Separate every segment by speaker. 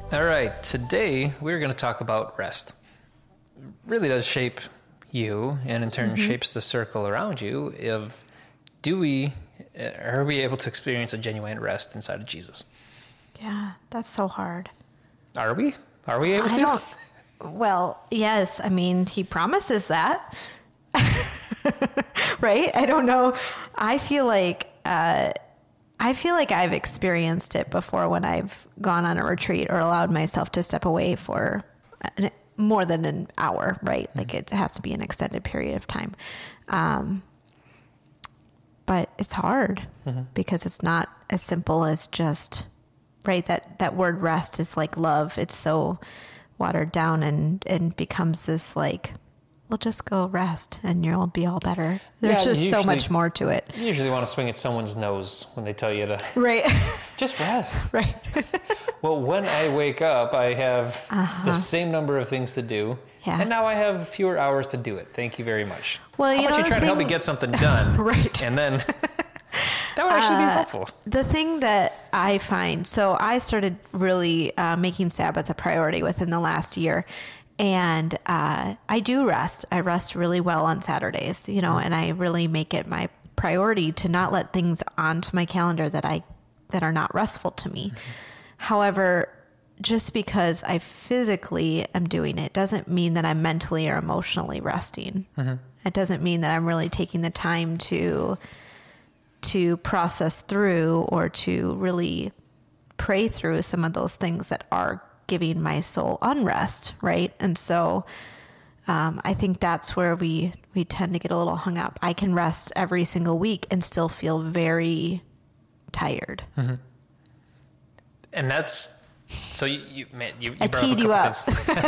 Speaker 1: All right, today we're going to talk about rest. It really does shape you, and in turn shapes the circle around you. Are we able to experience a genuine rest inside of Jesus?
Speaker 2: Yeah, that's so hard.
Speaker 1: Are we? Are we able to?
Speaker 2: Well, yes. I mean, he promises that. Right? I don't know. I feel like I've experienced it before when I've gone on a retreat or allowed myself to step away for more than an hour, right? Like it has to be an extended period of time. But it's hard because it's not as simple as just, right? That word rest is like love. It's so watered down and becomes this like, well, just go rest and you'll be all better. There's just so much more to it.
Speaker 1: You usually want to swing at someone's nose when they tell you to
Speaker 2: right.
Speaker 1: just rest.
Speaker 2: Right.
Speaker 1: Well, when I wake up, I have the same number of things to do.
Speaker 2: Yeah.
Speaker 1: And now I have fewer hours to do it. Thank you very much.
Speaker 2: Well,
Speaker 1: How about you try to help me get something done?
Speaker 2: Right.
Speaker 1: And then that would actually be helpful.
Speaker 2: The thing that I find, so I started really making Sabbath a priority within the last year. And I do rest. I rest really well on Saturdays, and I really make it my priority to not let things onto my calendar that are not restful to me. However, just because I physically am doing it doesn't mean that I'm mentally or emotionally resting. It doesn't mean that I'm really taking the time to process through or to really pray through some of those things that are giving my soul unrest, right? And so I think that's where we tend to get a little hung up. I can rest every single week and still feel very tired.
Speaker 1: And that's so you
Speaker 2: I
Speaker 1: brought
Speaker 2: teed you up.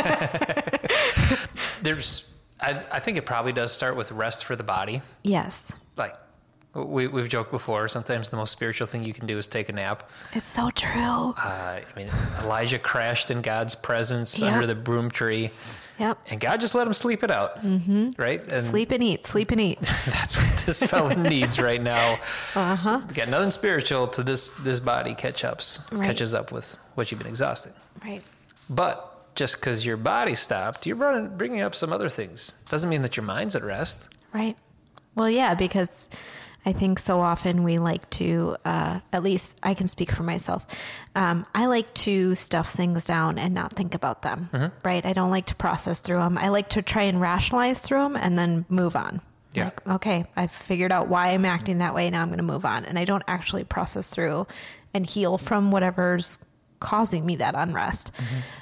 Speaker 1: I think it probably does start with rest for the body.
Speaker 2: Yes.
Speaker 1: Like we've joked before, sometimes the most spiritual thing you can do is take a nap.
Speaker 2: It's so true.
Speaker 1: Elijah crashed in God's presence under the broom tree.
Speaker 2: Yep.
Speaker 1: And God just let him sleep it out. Right? And
Speaker 2: sleep and eat.
Speaker 1: that's what this fella needs right now. Got nothing spiritual to this body catches up with what you've been exhausting.
Speaker 2: Right.
Speaker 1: But just because your body stopped, you're bringing up some other things. Doesn't mean that your mind's at rest.
Speaker 2: Right. Well, yeah, because I think so often we like to, at least I can speak for myself. I like to stuff things down and not think about them, right? I don't like to process through them. I like to try and rationalize through them and then move on.
Speaker 1: Yeah.
Speaker 2: Like, okay, I've figured out why I'm acting that way. Now I'm going to move on. And I don't actually process through and heal from whatever's causing me that unrest.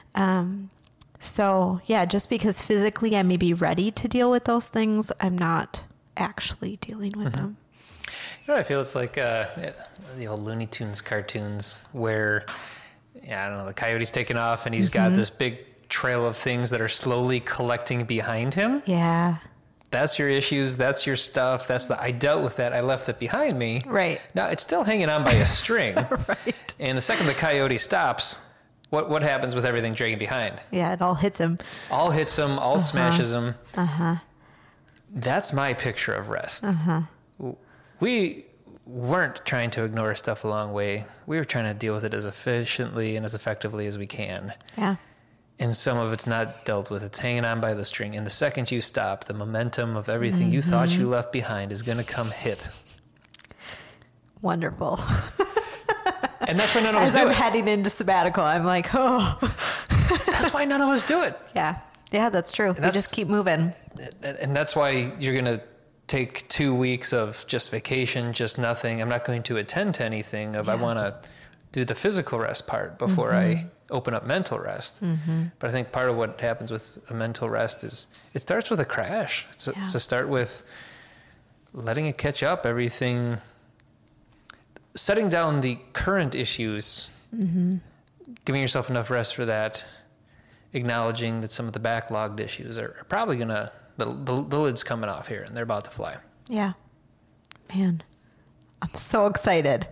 Speaker 2: So yeah, just because physically I may be ready to deal with those things, I'm not actually dealing with them.
Speaker 1: You know what I feel? It's like the old Looney Tunes cartoons where, I don't know, the coyote's taking off and he's got this big trail of things that are slowly collecting behind him.
Speaker 2: Yeah.
Speaker 1: That's your issues. That's your stuff. I dealt with that. I left it behind me.
Speaker 2: Right.
Speaker 1: Now it's still hanging on by a string.
Speaker 2: Right.
Speaker 1: And the second the coyote stops, what happens with everything dragging behind?
Speaker 2: Yeah, it all hits him.
Speaker 1: All hits him, all smashes him. That's my picture of rest. We weren't trying to ignore stuff along the way. We were trying to deal with it as efficiently and as effectively as we can.
Speaker 2: Yeah.
Speaker 1: And some of it's not dealt with. It's hanging on by the string. And the second you stop, the momentum of everything you thought you left behind is going to come hit.
Speaker 2: Wonderful.
Speaker 1: And that's why none of us do it.
Speaker 2: As I'm heading into sabbatical, I'm like, oh.
Speaker 1: That's why none of us do it.
Speaker 2: Yeah. Yeah, that's true. We just keep moving.
Speaker 1: And that's why you're going to take 2 weeks of just vacation, just nothing. I'm not going to attend to anything I want to do the physical rest part before I open up mental rest. But I think part of what happens with a mental rest is it starts with a crash. It's to start with letting it catch up, everything, setting down the current issues, giving yourself enough rest for that, acknowledging that some of the backlogged issues are probably going to, the lid's coming off here and they're about to fly.
Speaker 2: Yeah. Man, I'm so excited.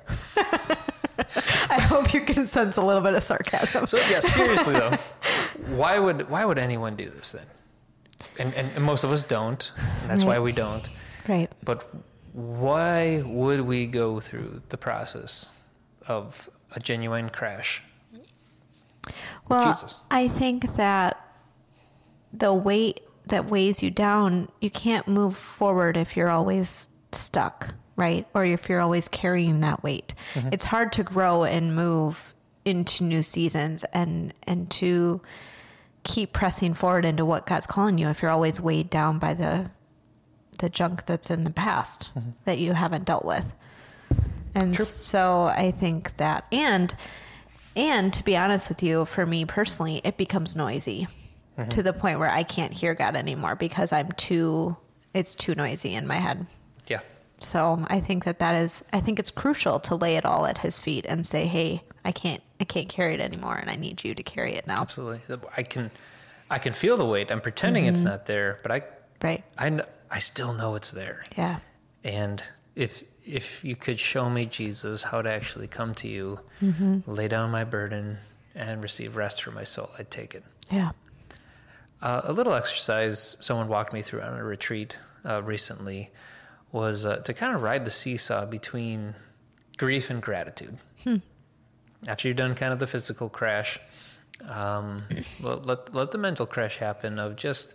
Speaker 2: I hope you can sense a little bit of sarcasm.
Speaker 1: So yeah, seriously though, why would anyone do this then? And most of us don't, and that's why we don't.
Speaker 2: Right.
Speaker 1: But why would we go through the process of a genuine crash?
Speaker 2: Well,
Speaker 1: Jesus.
Speaker 2: I think that the weight that weighs you down, you can't move forward if you're always stuck, right? Or if you're always carrying that weight.
Speaker 1: Mm-hmm.
Speaker 2: It's hard to grow and move into new seasons and to keep pressing forward into what God's calling you if you're always weighed down by the junk that's in the past
Speaker 1: Mm-hmm.
Speaker 2: that you haven't dealt with. And
Speaker 1: True.
Speaker 2: so I think that, and to be honest with you, for me personally, it becomes noisy to the point where I can't hear God anymore because it's too noisy in my head.
Speaker 1: Yeah.
Speaker 2: So I think I think it's crucial to lay it all at his feet and say, hey, I can't carry it anymore and I need you to carry it now.
Speaker 1: Absolutely. I can feel the weight. I'm pretending it's not there, but
Speaker 2: Right.
Speaker 1: I still know it's there.
Speaker 2: Yeah.
Speaker 1: And if you could show me, Jesus, how to actually come to you, lay down my burden and receive rest for my soul, I'd take it.
Speaker 2: Yeah.
Speaker 1: A little exercise someone walked me through on a retreat recently was to kind of ride the seesaw between grief and gratitude. After you've done kind of the physical crash, let the mental crash happen of just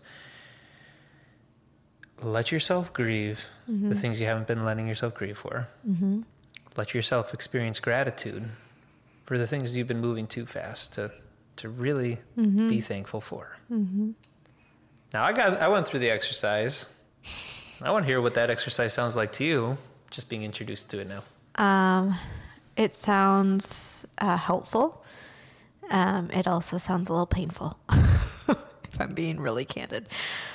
Speaker 1: let yourself grieve the things you haven't been letting yourself grieve for. Let yourself experience gratitude for the things you've been moving too fast to really be thankful for. Now I went through the exercise. I want to hear what that exercise sounds like to you, just being introduced to it now.
Speaker 2: It sounds helpful. It also sounds a little painful, if I'm being really candid.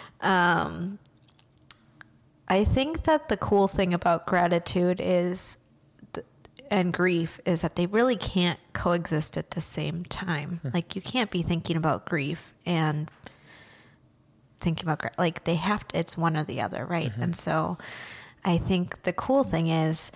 Speaker 2: I think that the cool thing about gratitude and grief is that they really can't coexist at the same time. Like you can't be thinking about grief and thinking about like they have to, it's one or the other, right? And so I think the cool thing is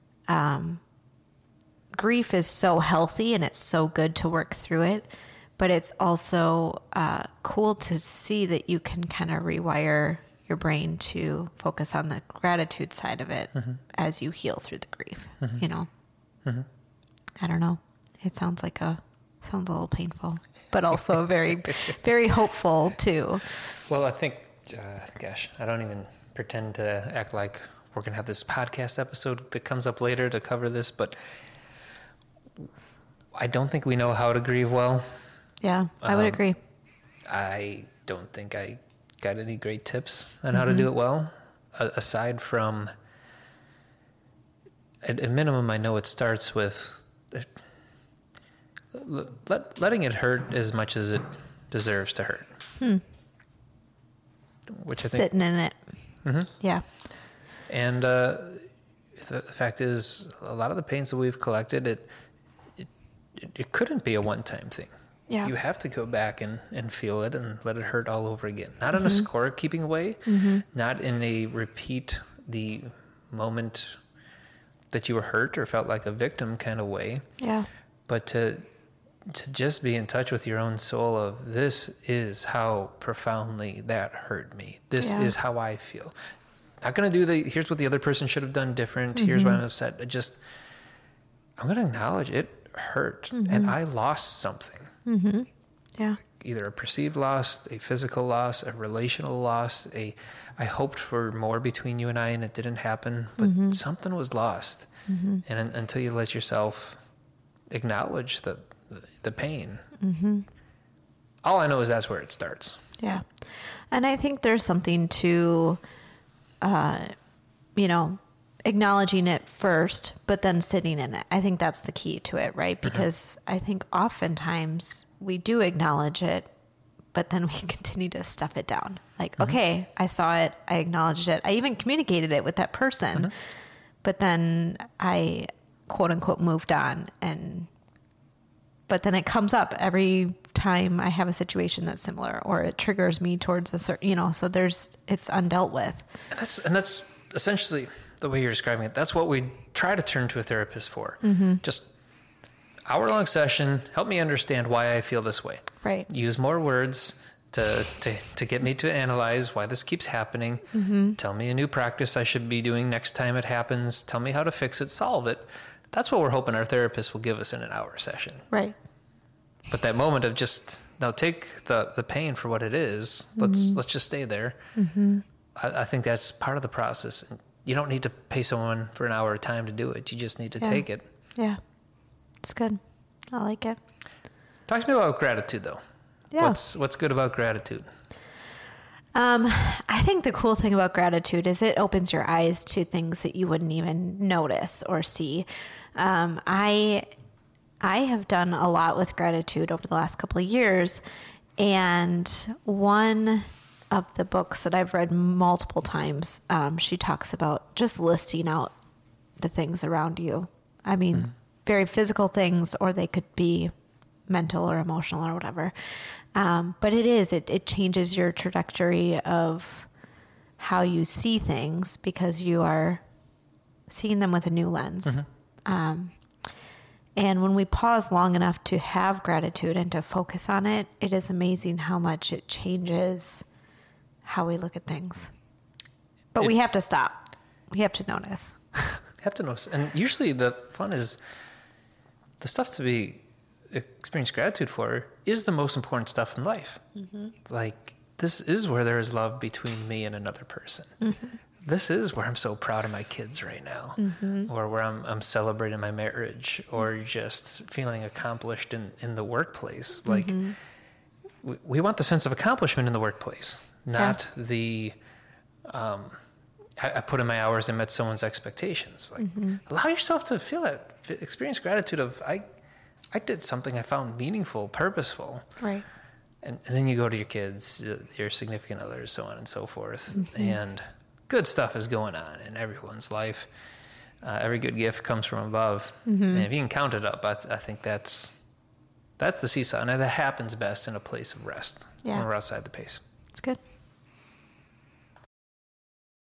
Speaker 2: grief is so healthy and it's so good to work through it, but it's also cool to see that you can kind of rewire your brain to focus on the gratitude side of it as you heal through the grief, you know? I don't know. It sounds a little painful, but also very, very hopeful too.
Speaker 1: Well, I think, gosh, I don't even pretend to act like we're going to have this podcast episode that comes up later to cover this, but I don't think we know how to grieve well.
Speaker 2: Yeah, I would agree.
Speaker 1: I don't think I got any great tips on how to do it well, aside from, at a minimum, I know it starts with letting it hurt as much as it deserves to hurt. Which I think,
Speaker 2: sitting in it. Yeah.
Speaker 1: and the fact is, a lot of the pains that we've collected, it couldn't be a one-time thing.
Speaker 2: Yeah.
Speaker 1: You have to go back and feel it and let it hurt all over again. Not in a score-keeping way, not in a repeat the moment that you were hurt or felt like a victim kind of way,
Speaker 2: Yeah.
Speaker 1: but to just be in touch with your own soul of, this is how profoundly that hurt me. This
Speaker 2: Yeah.
Speaker 1: is how I feel. Not going to do here's what the other person should have done different. Here's why I'm upset. I'm going to acknowledge it hurt and I lost something.
Speaker 2: Yeah.
Speaker 1: Either a perceived loss, a physical loss, a relational loss, I hoped for more between you and I and it didn't happen, but something was lost. And until you let yourself acknowledge the pain, all I know is that's where it starts.
Speaker 2: Yeah. And I think there's something to, acknowledging it first, but then sitting in it. I think that's the key to it, right? Because I think oftentimes we do acknowledge it, but then we continue to stuff it down. Like, okay, I saw it, I acknowledged it, I even communicated it with that person, but then I quote unquote moved on, but then it comes up every time I have a situation that's similar, or it triggers me towards a certain, so it's undealt with.
Speaker 1: And that's essentially the way you're describing it. That's what we try to turn to a therapist for. Just hour-long session, help me understand why I feel this way.
Speaker 2: Right.
Speaker 1: Use more words to get me to analyze why this keeps happening. Tell me a new practice I should be doing next time it happens. Tell me how to fix it, solve it. That's what we're hoping our therapist will give us in an hour session.
Speaker 2: Right.
Speaker 1: But that moment of just, now take the pain for what it is. Let's just stay there. I think that's part of the process. And you don't need to pay someone for an hour of time to do it. You just need to take it.
Speaker 2: Yeah. It's good. I like it.
Speaker 1: Talk to me about gratitude, though.
Speaker 2: Yeah.
Speaker 1: What's good about gratitude?
Speaker 2: I think the cool thing about gratitude is it opens your eyes to things that you wouldn't even notice or see. I have done a lot with gratitude over the last couple of years, and one of the books that I've read multiple times, she talks about just listing out the things around you. I mean, very physical things, or they could be mental or emotional or whatever. But it changes your trajectory of how you see things because you are seeing them with a new lens. And when we pause long enough to have gratitude and to focus on it, it is amazing how much it changes how we look at things. But we have to stop. We have to notice.
Speaker 1: Have to notice. And usually the fun is the stuff to be experience gratitude for is the most important stuff in life. Like, this is where there is love between me and another person. This is where I'm so proud of my kids right now, or where I'm celebrating my marriage, or just feeling accomplished in the workplace. Like, we want the sense of accomplishment in the workplace, not the I put in my hours and met someone's expectations. Like, allow yourself to feel that, experience gratitude of I did something I found meaningful, purposeful.
Speaker 2: Right.
Speaker 1: And then you go to your kids, your significant others, so on and so forth. And good stuff is going on in everyone's life. Every good gift comes from above. And if you can count it up, I think that's the seesaw. And that happens best in a place of rest when we're outside the pace.
Speaker 2: It's good.